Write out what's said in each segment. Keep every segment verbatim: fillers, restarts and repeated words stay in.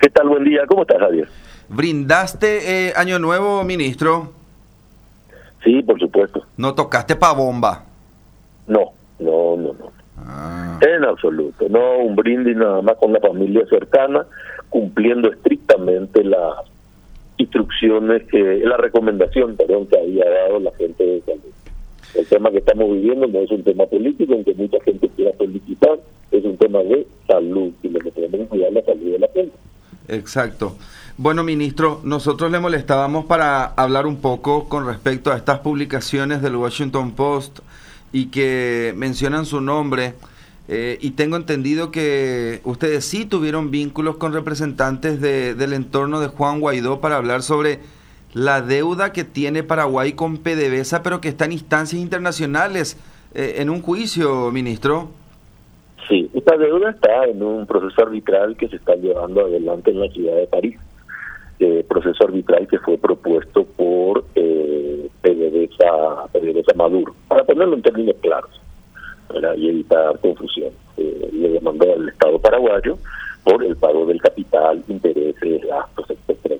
¿Qué tal? Buen día. ¿Cómo estás, Javier? ¿Brindaste eh, Año Nuevo, ministro? Sí, por supuesto. ¿No tocaste pa' bomba? No, no, no, no. Ah. En absoluto. No, un brindis nada más con la familia cercana, cumpliendo estrictamente las instrucciones, que la recomendación, perdón, que había dado la gente de salud. El tema que estamos viviendo no es un tema político, aunque mucha gente quiera politizar, es un tema de salud, y lo que tenemos que cuidar es la salud de la gente. Exacto. Bueno, ministro, nosotros le molestábamos para hablar un poco con respecto a estas publicaciones del Washington Post y que mencionan su nombre, eh, y tengo entendido que ustedes sí tuvieron vínculos con representantes de, del entorno de Juan Guaidó para hablar sobre la deuda que tiene Paraguay con PDVSA, pero que está en instancias internacionales, eh, en un juicio, ministro. Sí, esta deuda está en un proceso arbitral que se está llevando adelante en la ciudad de París. Eh, proceso arbitral que fue propuesto por eh, PDVSA, PDVSA Maduro, para ponerlo en términos claros, ¿verdad? Y evitar confusión. Eh, le demandó al Estado paraguayo por el pago del capital, intereses, gastos, etcétera.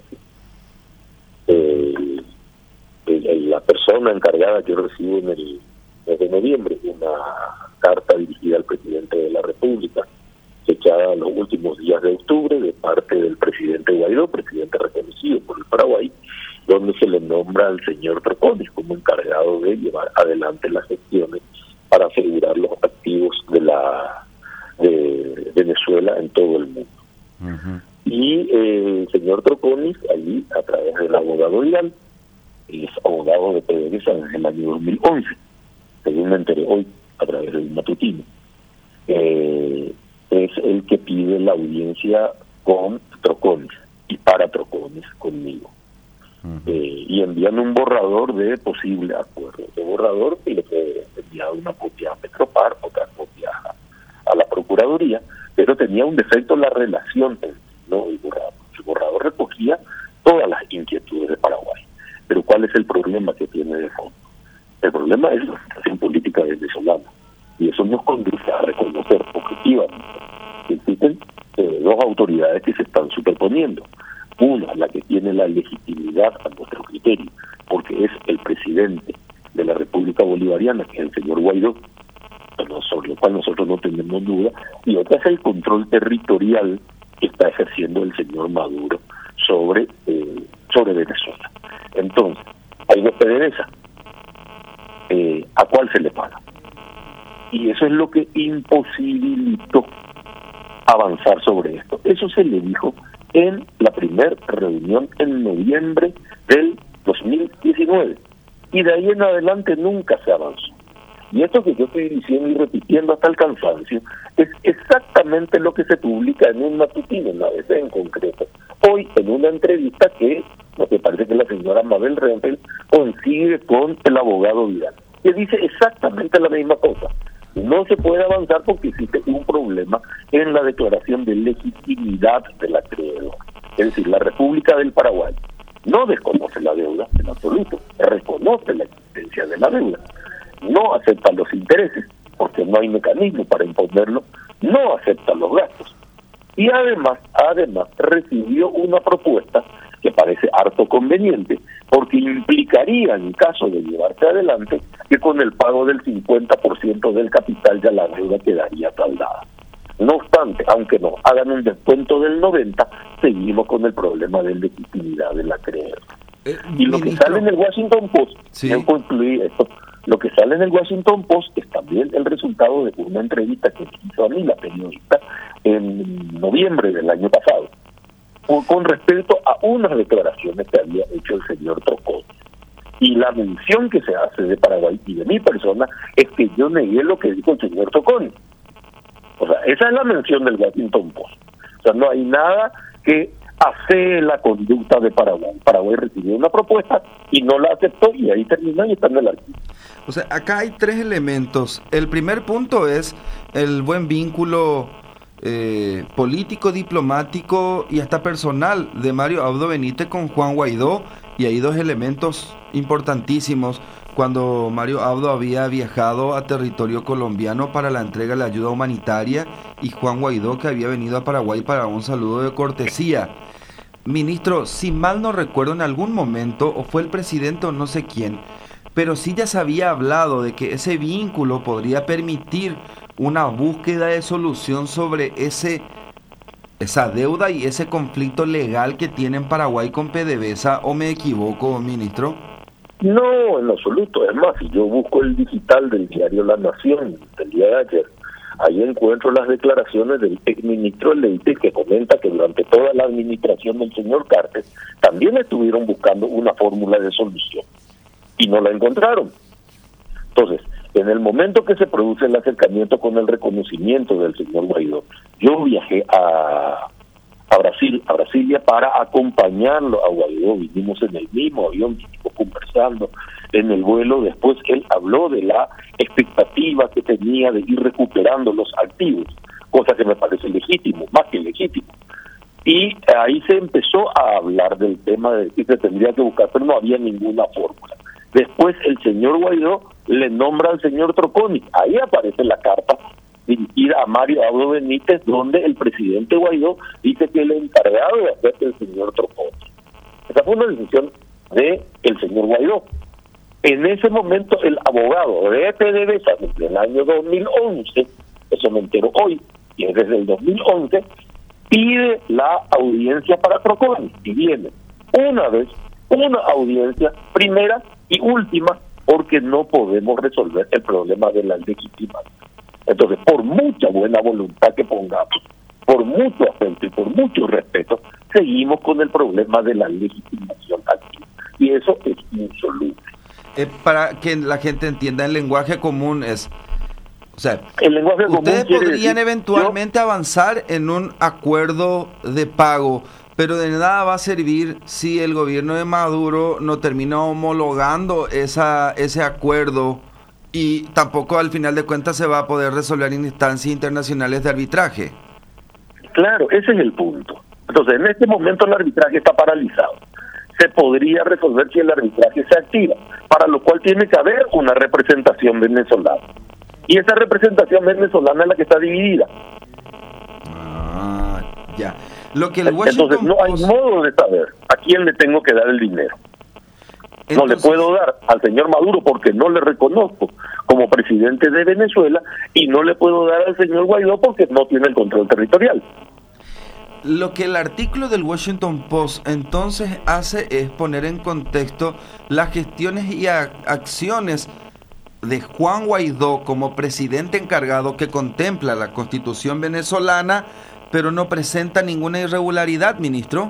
Eh, el, la persona encargada, yo recibo en el mes de noviembre una carta dirigida al presidente de la República, fechada en los últimos días de octubre, de parte del presidente Guaidó, presidente reconocido por el Paraguay, donde se le nombra al señor Troconis como encargado de llevar adelante las gestiones para asegurar los activos de la de Venezuela en todo el mundo. Uh-huh. Y eh, el señor Troconis, allí, a través del abogado Vidal, es abogado de PDVSA desde el año dos mil once, según me enteré hoy, a través del matutino. Eh, es el que pide la audiencia con Troconis y para Troconis conmigo. Uh-huh. Eh, y envían un borrador de posible acuerdo. De borrador y le fue enviado una copia a Petropar, otra copia a, a la Procuraduría, pero tenía un defecto en la relación, ¿no? El borrador. El borrador recogía todas las inquietudes de Paraguay. Pero ¿cuál es el problema que tiene de fondo? El problema es la situación política venezolana. Y eso nos conduce a reconocer objetivamente que existen eh, dos autoridades que se están superponiendo. Una, la que tiene la legitimidad a nuestro criterio, porque es el presidente de la República Bolivariana, que es el señor Guaidó, sobre lo cual nosotros no tenemos duda, y otra es el control territorial que está ejerciendo el señor Maduro sobre, eh, sobre Venezuela. Entonces, hay dos PDVSA. Eh, ¿A cuál se le paga? Y eso es lo que imposibilitó avanzar sobre esto. Eso se le dijo en la primera reunión en noviembre del dos mil diecinueve. Y de ahí en adelante nunca se avanzó. Y esto que yo estoy diciendo y repitiendo hasta el cansancio es exactamente lo que se publica en un matutino, en la A B C en concreto. Hoy, en una entrevista que, lo que parece que la señora Mabel Rempel consigue con el abogado Vidal, que dice exactamente la misma cosa. No se puede avanzar porque existe un problema en la declaración de legitimidad del acreedor. Es decir, la República del Paraguay no desconoce la deuda en absoluto, reconoce la existencia de la deuda, no acepta los intereses porque no hay mecanismo para imponerlo, no acepta los gastos. Y además, además recibió una propuesta que parece harto conveniente, porque implicaría, en caso de llevarse adelante, que con el pago del cincuenta por ciento del capital ya la deuda quedaría saldada. No obstante, aunque nos hagan un descuento del noventa por ciento, seguimos con el problema de legitimidad del acreedor. Eh, y lo ministro, que sale en el Washington Post, sí. Yo concluí esto, lo que sale en el Washington Post es también el resultado de una entrevista que hizo a mí la periodista en noviembre del año pasado, con respecto a unas declaraciones que había hecho el señor Troconis. Y la mención que se hace de Paraguay y de mi persona es que yo negué lo que dijo el señor Troconis. O sea, esa es la mención del Washington Post. O sea, no hay nada que hace la conducta de Paraguay. Paraguay recibió una propuesta y no la aceptó y ahí terminó y está en el archivo. O sea, acá hay tres elementos. El primer punto es el buen vínculo eh, político, diplomático y hasta personal de Mario Abdo Benítez con Juan Guaidó, y hay dos elementos importantísimos. cuando Mario Abdo había viajado a territorio colombiano para la entrega de la ayuda humanitaria y Juan Guaidó, que había venido a Paraguay para un saludo de cortesía. Ministro, si mal no recuerdo, en algún momento, o fue el presidente o no sé quién, pero sí ya se había hablado de que ese vínculo podría permitir una búsqueda de solución sobre ese esa deuda y ese conflicto legal que tienen Paraguay con PDVSA, ¿o me equivoco, ministro? No, en absoluto. Es más, si yo busco el digital del diario La Nación del día de ayer, ahí encuentro las declaraciones del exministro Leite, que comenta que durante toda la administración del señor Cartes también estuvieron buscando una fórmula de solución y no la encontraron. Entonces, en el momento que se produce el acercamiento con el reconocimiento del señor Guaidó, yo viajé a, a Brasil, a Brasilia para acompañarlo a Guaidó. Vinimos en el mismo avión, vinimos conversando en el vuelo. Después él habló de la expectativa que tenía de ir recuperando los activos, cosa que me parece legítimo, más que legítimo. Y ahí se empezó a hablar del tema de que se tendría que buscar, pero no había ninguna fórmula. Después el señor Guaidó le nombra al señor Troconi. Ahí aparece la carta dirigida a Mario Abdo Benítez, donde el presidente Guaidó dice que el encargado de hacer el señor Troconi. Esa fue una decisión de el señor Guaidó. En ese momento el abogado de PDVSA, desde el año dos mil once, eso me entero hoy, y es desde el dos mil once, pide la audiencia para Troconi, y viene una vez, una audiencia primera y última, porque no podemos resolver el problema de la legitimación. Entonces, por mucha buena voluntad que pongamos, por mucho afecto y por mucho respeto, seguimos con el problema de la legitimación aquí. Y eso es insoluble. Eh, para que la gente entienda, el lenguaje común es... O sea, el lenguaje ustedes común podrían decir, eventualmente yo, avanzar en un acuerdo de pago, pero de nada va a servir si el gobierno de Maduro no termina homologando esa ese acuerdo, y tampoco al final de cuentas se va a poder resolver en instancias internacionales de arbitraje. Claro, ese es el punto. Entonces, en este momento el arbitraje está paralizado. Se podría resolver si el arbitraje se activa, para lo cual tiene que haber una representación venezolana. Y esa representación venezolana es la que está dividida. Ah, ya. Lo que el Washington Entonces no hay Post... modo de saber a quién le tengo que dar el dinero. Entonces... No le puedo dar al señor Maduro porque no le reconozco como presidente de Venezuela, y no le puedo dar al señor Guaidó porque no tiene el control territorial. Lo que el artículo del Washington Post entonces hace es poner en contexto las gestiones y a- acciones de Juan Guaidó como presidente encargado, que contempla la Constitución venezolana, pero no presenta ninguna irregularidad, ministro.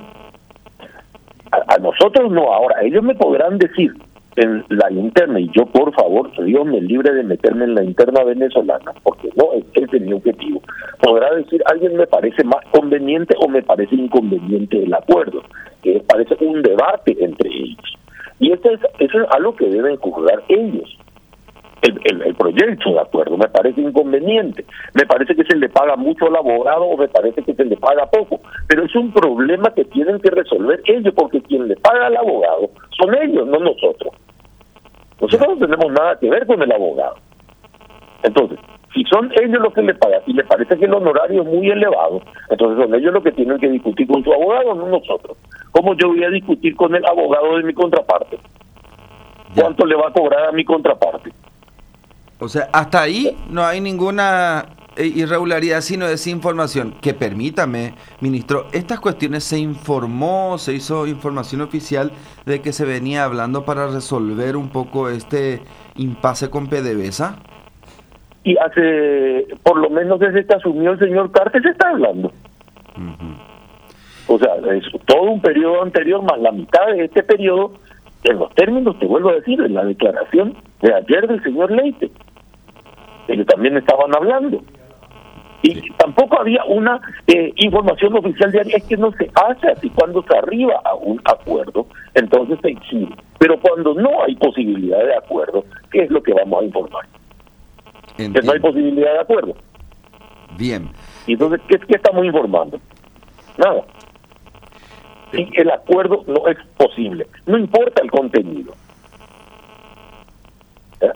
A, a nosotros no. Ahora, ellos me podrán decir en la interna, y yo, por favor, Dios me libre de meterme en la interna venezolana, porque no es ese mi objetivo. Podrá decir, alguien me parece más conveniente o me parece inconveniente el acuerdo, que parece un debate entre ellos. Y esto es, eso es algo que deben juzgar ellos. El, el, el proyecto de acuerdo me parece inconveniente, me parece que se le paga mucho al abogado o me parece que se le paga poco, pero es un problema que tienen que resolver ellos, porque quien le paga al abogado son ellos, no nosotros. Nosotros no tenemos nada que ver con el abogado. Entonces, si son ellos los que le pagan y les parece que el honorario es muy elevado, entonces son ellos los que tienen que discutir con su abogado, no nosotros. ¿Cómo yo voy a discutir con el abogado de mi contraparte? ¿Cuánto le va a cobrar a mi contraparte? O sea, hasta ahí no hay ninguna irregularidad, sino desinformación. Que permítame, ministro, estas cuestiones se informó, se hizo información oficial de que se venía hablando para resolver un poco este impasse con PDVSA. Y hace, por lo menos desde que asumió el señor Cartes, se está hablando. Uh-huh. O sea, es todo un periodo anterior más la mitad de este periodo, en los términos, te vuelvo a decir, en la declaración de ayer del señor Leite, de que también estaban hablando. Y sí. Tampoco había una eh, información oficial diaria. Es que no se hace así. Cuando se arriba a un acuerdo, entonces se exhibe. Pero cuando no hay posibilidad de acuerdo, ¿qué es lo que vamos a informar? Entiendo. Que no hay posibilidad de acuerdo. Bien. Y entonces, ¿qué, qué estamos informando? Nada. Sí, el acuerdo no es posible. No importa el contenido.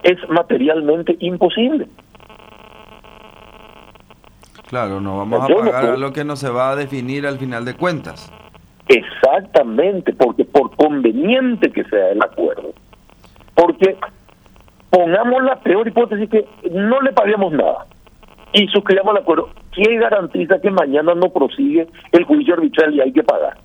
es materialmente imposible. Claro, no vamos a Yo no pagar puedo. a lo que no se va a definir al final de cuentas. Exactamente, porque por conveniente que sea el acuerdo, porque pongamos la peor hipótesis que no le paguemos nada y suscribamos el acuerdo, ¿quién garantiza que mañana no prosigue el juicio arbitral y hay que pagar?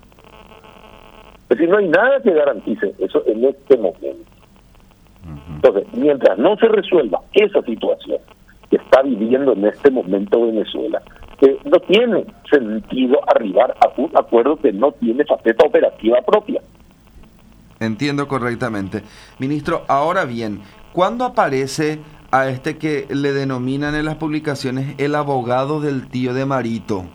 Es decir, no hay nada que garantice eso en este momento. Entonces, mientras no se resuelva esa situación que está viviendo en este momento Venezuela, que no tiene sentido arribar a un acuerdo que no tiene faceta operativa propia. Entiendo correctamente. Ministro, ahora bien, ¿cuándo aparece a este que le denominan en las publicaciones el abogado del tío de Marito?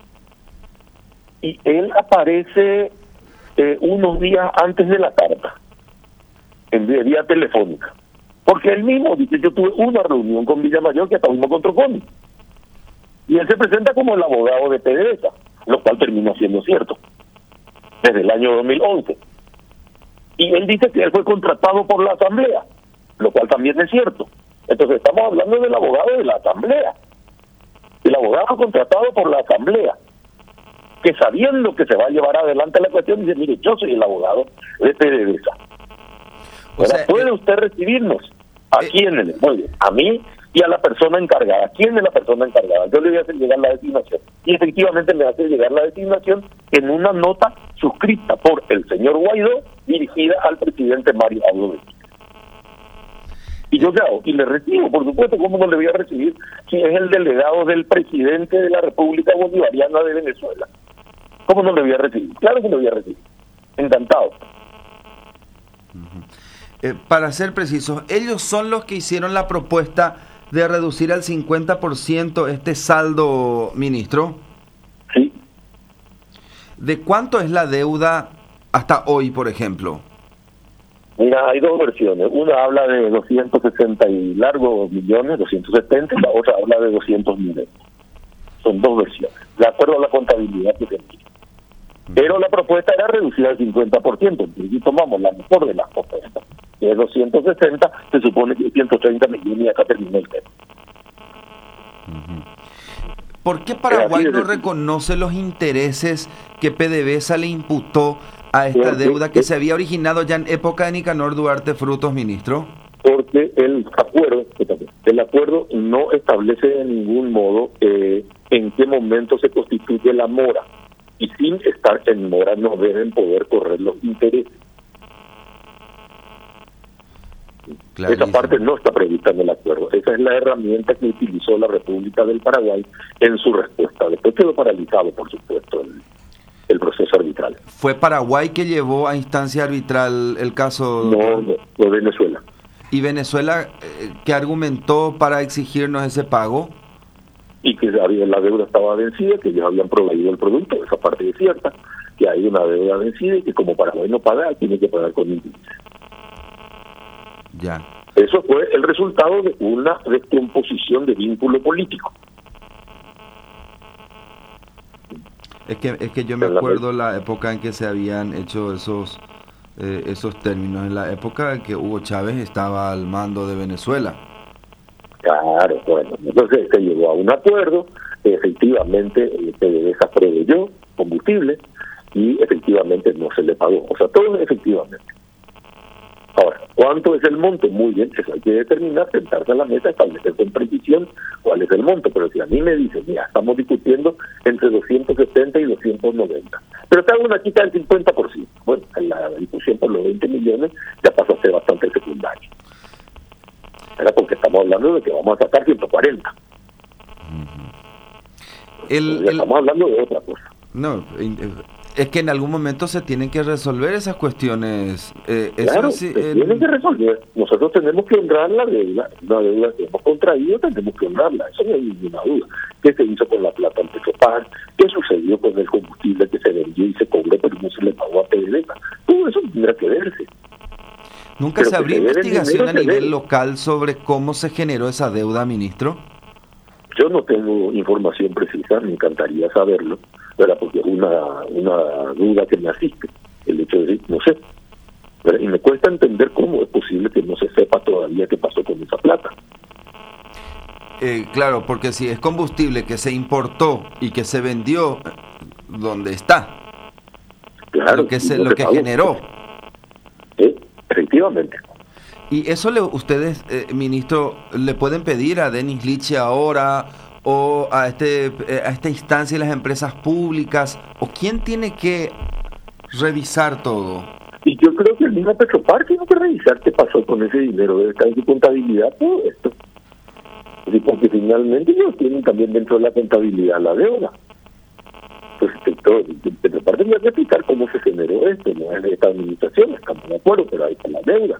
Y él aparece eh, unos días antes de la carta, en vía, vía telefónica. Porque él mismo dice, yo tuve una reunión con Villamayor que hasta mismo con Troconi. Y él se presenta como el abogado de PDVSA, lo cual termina siendo cierto, desde el año dos mil once. Y él dice que él fue contratado por la Asamblea, lo cual también es cierto. Entonces estamos hablando del abogado de la Asamblea, el abogado contratado por la Asamblea, que sabiendo que se va a llevar adelante la cuestión, dice, mire, yo soy el abogado de PDVSA. O sea, ¿puede usted recibirnos? ¿A eh, quién? Muy bien, a mí y a la persona encargada. ¿Quién es la persona encargada? Yo le voy a hacer llegar la designación. Y efectivamente me hace llegar la designación en una nota suscrita por el señor Guaidó, dirigida al presidente Mario Abdo Benítez. Y yo qué hago, y le recibo, por supuesto, ¿cómo no le voy a recibir si es el delegado del presidente de la República Bolivariana de Venezuela? ¿Cómo no le voy a recibir? Claro que le voy a recibir. Encantado. Uh-huh. Eh, para ser precisos, ellos son los que hicieron la propuesta de reducir al cincuenta por ciento este saldo, ministro. Sí. ¿De cuánto es la deuda hasta hoy, por ejemplo? Mira, hay dos versiones. Una habla de doscientos sesenta y largos millones, doscientos setenta, y la otra habla de doscientos millones. Son dos versiones, de acuerdo a la contabilidad que se tiene. Pero la propuesta era reducir al cincuenta por ciento. Entonces, si tomamos la mejor de las propuestas, que es doscientos sesenta, se supone que ciento treinta millones y acá terminó el tema. ¿Por qué Paraguay no reconoce los intereses que PDVSA le imputó a esta deuda que se había originado ya en época de Nicanor Duarte Frutos, ministro? Porque el acuerdo, el acuerdo no establece de ningún modo eh, en qué momento se constituye la mora. Y sin estar en mora no deben poder correr los intereses. Clarísimo. Esa parte no está prevista en el acuerdo. Esa es la herramienta que utilizó la República del Paraguay en su respuesta. Después quedó paralizado, por supuesto, el, el proceso arbitral. ¿Fue Paraguay que llevó a instancia arbitral el caso? No, no, no Venezuela. ¿Y Venezuela eh, qué argumentó para exigirnos ese pago? Y que la deuda estaba vencida, que ellos habían proveído el producto, esa parte es cierta, que hay una deuda vencida y que como Paraguay no paga, tiene que pagar con interés. Ya. Eso fue el resultado de una descomposición de vínculo político. Es que es que yo me acuerdo la época en que se habían hecho esos eh, esos términos, en la época en que Hugo Chávez estaba al mando de Venezuela. Claro, bueno, entonces se llegó a un acuerdo, efectivamente PDVSA proveyó combustible y efectivamente no se le pagó, o sea, todo efectivamente. Ahora, ¿cuánto es el monto? Muy bien, eso hay que determinar, sentarse a la mesa, establecer con precisión cuál es el monto, pero si a mí me dicen, mira, estamos discutiendo entre doscientos setenta y doscientos noventa, pero te hago una quita del cincuenta por ciento, bueno, la discusión por los veinte millones ya pasa a ser bastante secundaria. Era porque estamos hablando de que vamos a sacar ciento cuarenta. El, ya el, estamos hablando de otra cosa. No, es que en algún momento se tienen que resolver esas cuestiones. Eh, claro, eso sí, se el... tienen que resolver. Nosotros tenemos que honrar la deuda. La deuda que hemos contraído tenemos que honrarla. Eso no hay ninguna duda. ¿Qué se hizo con la plata en Petropan? ¿Qué sucedió con el combustible que se vendió y se cobró pero no se le pagó a PDVSA? Todo eso tendrá que verse. ¿Nunca se abrió investigación a nivel local sobre cómo se generó esa deuda, ministro? Yo no tengo información precisa, me encantaría saberlo, ¿verdad? Porque es una, una duda que me asiste, el hecho de decir, no sé. ¿verdad? Y me cuesta entender cómo es posible que no se sepa todavía qué pasó. claro, porque si es combustible que se importó y que se vendió, ¿dónde está? Claro, lo que, se, no lo que generó. Sí, efectivamente. Y eso le, ustedes, eh, ministro, le pueden pedir a Denis Lichty ahora o a este a esta instancia de las empresas públicas, o quién tiene que revisar todo. Y yo creo que el mismo Petropar tiene que revisar qué pasó con ese dinero, debe estar en su contabilidad todo esto. Sí, porque finalmente ellos tienen también dentro de la contabilidad la deuda. Entonces, el Petropar tendría que explicar cómo se generó esto, no es de esta administración, estamos de acuerdo, pero ahí está la deuda.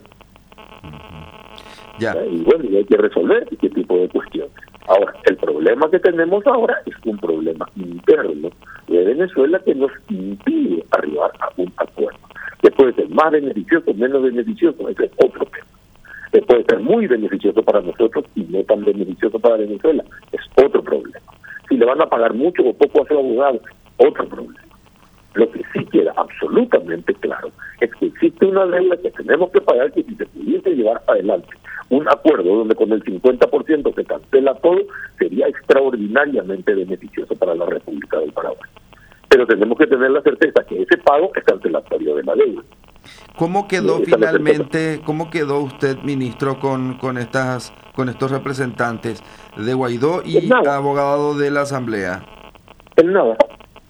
Ya. Y bueno, y hay que resolver este tipo de cuestiones. Ahora, el problema que tenemos ahora es un problema interno de Venezuela que nos impide arribar a un acuerdo. Que puede ser más beneficioso, menos beneficioso, ese es otro tema. Que puede ser muy beneficioso para nosotros y no tan beneficioso para Venezuela, es otro problema. Si le van a pagar mucho o poco a su abogado, otro problema. Lo que sí queda absolutamente claro es que existe una deuda que tenemos que pagar, que si se pudiese llevar adelante un acuerdo donde con el cincuenta por ciento se cancela todo, sería extraordinariamente beneficioso para la República del Paraguay. Pero tenemos que tener la certeza que ese pago es cancelatorio de la deuda. ¿Cómo quedó finalmente, cómo quedó usted, ministro, con, con estas con estos representantes de Guaidó y abogado de la Asamblea? En nada.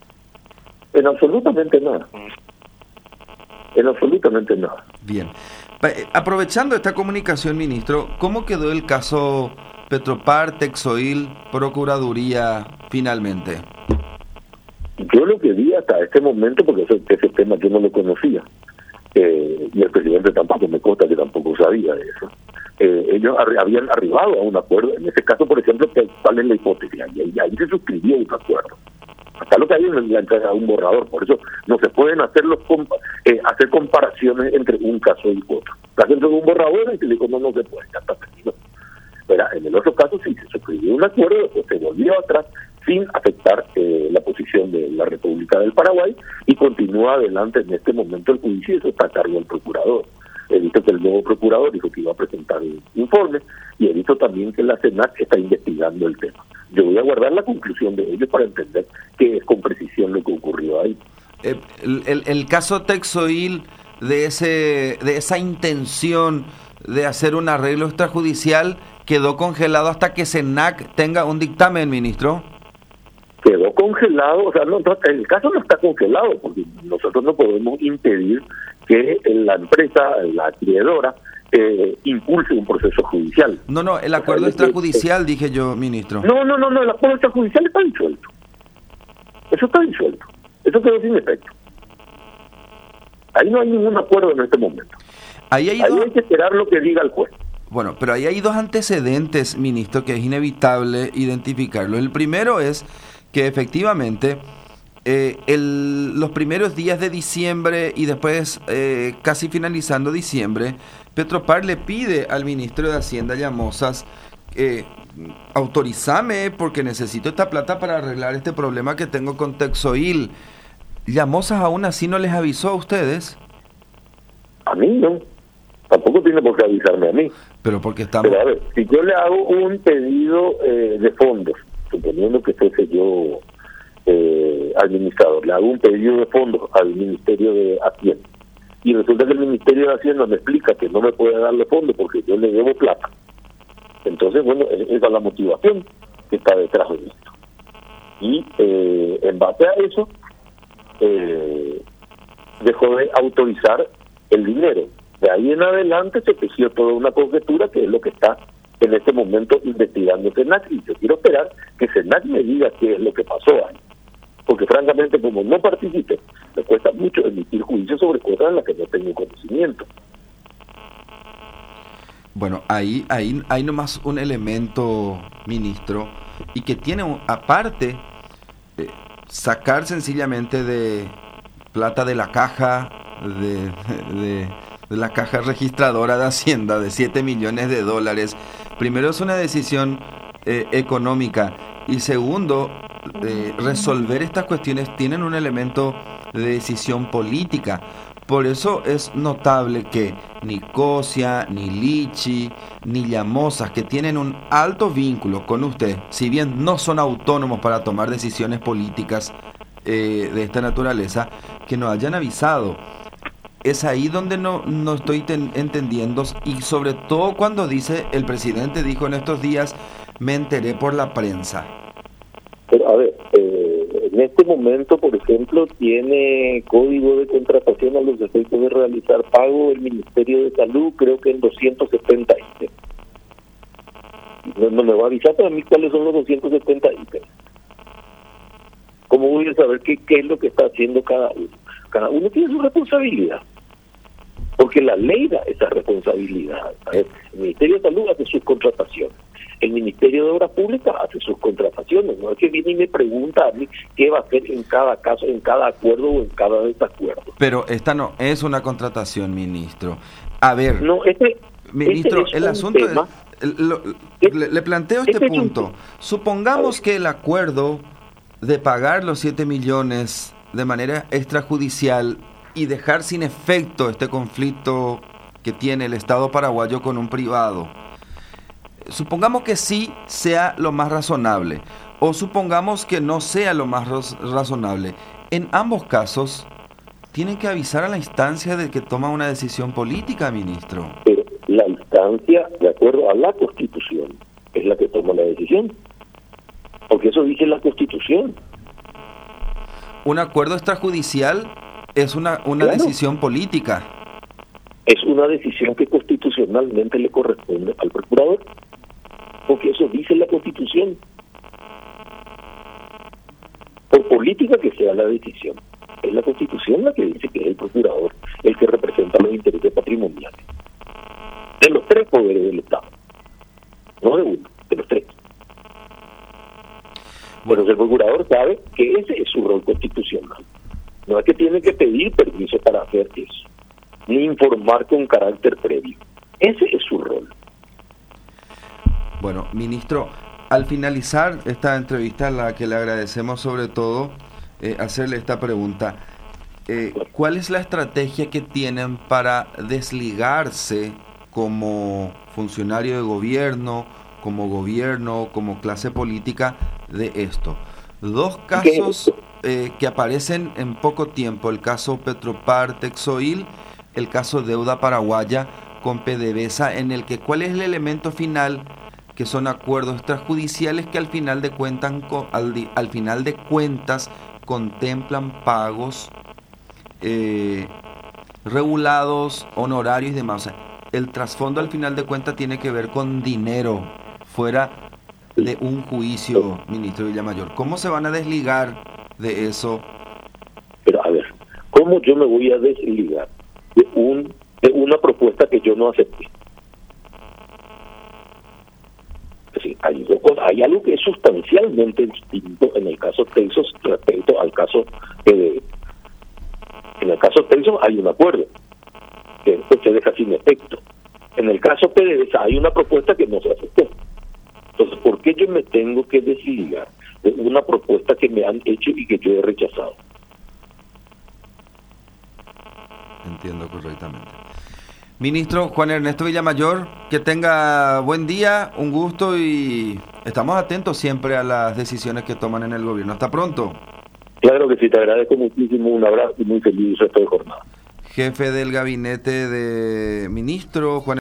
En absolutamente nada. En absolutamente nada. Bien. Aprovechando esta comunicación, ministro, ¿cómo quedó el caso Petropar, Texoil, Procuraduría finalmente? Yo lo que vi hasta este momento, porque ese, ese tema yo no lo conocía, eh, y el presidente tampoco me consta que tampoco sabía de eso. Eh, ellos arri- habían arribado a un acuerdo, en ese caso, por ejemplo, ¿cuál es la hipótesis? Y ahí, ahí se suscribió un acuerdo. Hasta lo que hay en la entrada de un borrador, por eso no se pueden hacer los compa- eh, hacer comparaciones entre un caso y otro. Está dentro de un borrador y se le dijo no, no se puede, ya está perdido. Pero en el otro caso sí se suscribió un acuerdo, después se volvió atrás sin afectar eh, la posición de la República del Paraguay y continúa adelante en este momento el juicio y eso está a cargo del procurador. He visto que el nuevo procurador dijo que iba a presentar un informe y he visto también que la CENAC está investigando el tema. Yo voy a guardar la conclusión de ellos para entender qué es con precisión lo que ocurrió ahí. Eh, el, el, el caso Texoil, de ese de esa intención de hacer un arreglo extrajudicial, quedó congelado hasta que CENAC tenga un dictamen, ministro. Quedó congelado, o sea, no, el caso no está congelado, porque nosotros no podemos impedir que la empresa, la acreedora, eh, impulse un proceso judicial. No, no, el acuerdo o sea, extrajudicial, que, dije yo, ministro. No, no, no, no, el acuerdo extrajudicial está disuelto. Eso está disuelto. Eso quedó sin efecto. Ahí no hay ningún acuerdo en este momento. Ahí hay, ahí dos... hay que esperar lo que diga el juez. Bueno, pero ahí hay dos antecedentes, ministro, que es inevitable identificarlo. El primero es que efectivamente eh, el, los primeros días de diciembre y después eh, casi finalizando diciembre, Petropar le pide al ministro de Hacienda, Llamosas, eh, autorízame porque necesito esta plata para arreglar este problema que tengo con Texoil. Llamosas aún así no les avisó a ustedes. A mí no. Tampoco tiene por qué avisarme a mí. Pero porque estamos... Pero a ver, si yo le hago un pedido eh, de fondos, suponiendo que fuese yo eh, administrador, le hago un pedido de fondos al Ministerio de Hacienda, y resulta que el Ministerio de Hacienda me explica que no me puede darle fondos porque yo le debo plata. Entonces, bueno, esa es la motivación que está detrás de esto. Y eh, en base a eso, eh, dejó de autorizar el dinero. De ahí en adelante se tejió toda una conjetura que es lo que está en este momento investigando CENAC, y yo quiero esperar que CENAC me diga qué es lo que pasó ahí. Porque francamente, como no participe, me cuesta mucho emitir juicios sobre cosas en las que no tengo conocimiento. Bueno, ahí ahí hay nomás un elemento, ministro, y que tiene un, aparte eh, sacar sencillamente de plata de la caja de, de, de la caja registradora de Hacienda de siete millones de dólares. Primero es una decisión eh, económica y segundo, eh, resolver estas cuestiones tienen un elemento de decisión política, Por eso es notable que ni Cosia, ni Lichi, ni Llamosas, que tienen un alto vínculo con usted, si bien no son autónomos para tomar decisiones políticas eh, de esta naturaleza, que nos hayan avisado. Es ahí donde no, no estoy ten, entendiendo, y sobre todo cuando dice, el presidente dijo en estos días, me enteré por la prensa. Pero a ver, eh, en este momento, por ejemplo, tiene código de contratación a los efectos de realizar pago el Ministerio de Salud, creo que en doscientos setenta ítems. No, no me va a avisar para mí cuáles son los doscientos setenta ítems. ¿Cómo voy a saber qué, qué es lo que está haciendo cada uno? Cada uno tiene su responsabilidad, porque la ley da esa responsabilidad. A ver, el Ministerio de Salud hace sus contrataciones. El Ministerio de Obras Públicas hace sus contrataciones, no es que viene y me pregunta a mí qué va a hacer en cada caso, en cada acuerdo o en cada desacuerdo. Pero esta no es una contratación, ministro. A ver, no, este, ministro, este es el asunto tema, es, lo, le, le planteo este, este punto. un, Supongamos que el acuerdo de pagar los siete millones de manera extrajudicial y dejar sin efecto este conflicto que tiene el Estado paraguayo con un privado. Supongamos que sí sea lo más razonable, o supongamos que no sea lo más razonable. En ambos casos, tienen que avisar a la instancia de que toma una decisión política, ministro. Pero la instancia, de acuerdo a la Constitución, es la que toma la decisión. Porque eso dice la Constitución. Un acuerdo extrajudicial es una, una claro. decisión política. Es una decisión que constitucionalmente le corresponde al procurador. Porque eso dice la Constitución. Por política que sea la decisión, es la Constitución la que dice que es el procurador el que representa los intereses patrimoniales de los tres poderes del Estado, no de uno, de los tres. Bueno, el procurador sabe que ese es su rol constitucional. No es que tiene que pedir permiso para hacer eso, ni informar con carácter previo. Ese es su rol. Bueno, ministro, al finalizar esta entrevista, a la que le agradecemos sobre todo, eh, hacerle esta pregunta. Eh, ¿Cuál es la estrategia que tienen para desligarse como funcionario de gobierno, como gobierno, como clase política de esto? Dos casos eh, que aparecen en poco tiempo, el caso Petropar Texoil, el caso Deuda Paraguaya con PDVSA, en el que ¿cuál es el elemento final? Que son acuerdos extrajudiciales que al final de cuentas, al, al final de cuentas contemplan pagos eh, regulados, honorarios y demás. O sea, el trasfondo al final de cuentas tiene que ver con dinero, fuera de un juicio, ministro Villamayor. ¿Cómo se van a desligar de eso? Pero a ver, ¿cómo yo me voy a desligar de, un, de una propuesta que yo no acepté? Hay, dos cosas. Hay algo que es sustancialmente distinto en el caso Texos respecto al caso P D V. En el caso Texos hay un acuerdo que se deja sin efecto. En el caso P D V S A hay una propuesta que no se aceptó. Entonces, ¿por qué yo me tengo que desligar de una propuesta que me han hecho y que yo he rechazado? Entiendo correctamente. Ministro Juan Ernesto Villamayor, que tenga buen día, un gusto y estamos atentos siempre a las decisiones que toman en el gobierno. Hasta pronto. Claro que sí, te agradezco muchísimo, un abrazo y muy feliz resto de jornada. Jefe del gabinete de ministro Juan